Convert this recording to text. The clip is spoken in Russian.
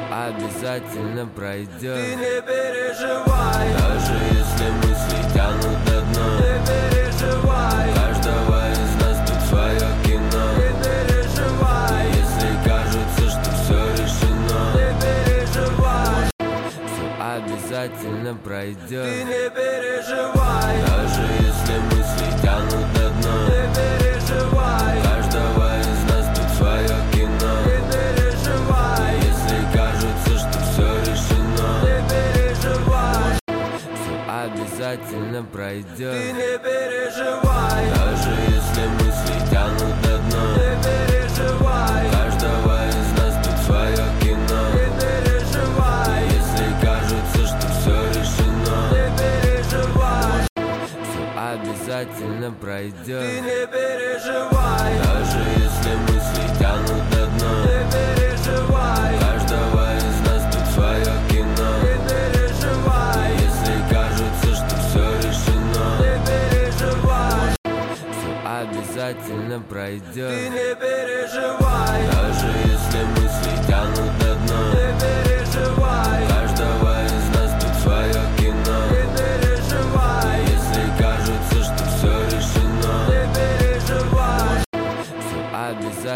обязательно пройдет. Ты не переживай, даже если мысли тянут на дно. не переживай, У каждого из нас тут свое кино. не переживай, Если кажется, что все решено, не переживай, все обязательно ты пройдет. не переживай, Даже если мысли тянут на дно. не переживай, У каждого из нас тут свое кино. не переживай, Если кажется, что все решено, не переживай, все обязательно ты пройдет. не переживай, Даже если мысли тянут на дно. не переживай, У каждого из нас тут свое кино. не переживай, Если кажется, что все решено, не переживай, все обязательно ты пройдет. не переживай, Даже если мысли тянут на дно. не переживай, У каждого из нас тут свое кино. не переживай, Если кажется, что все решено, не переживай, все обязательно ты пройдет. не переживай,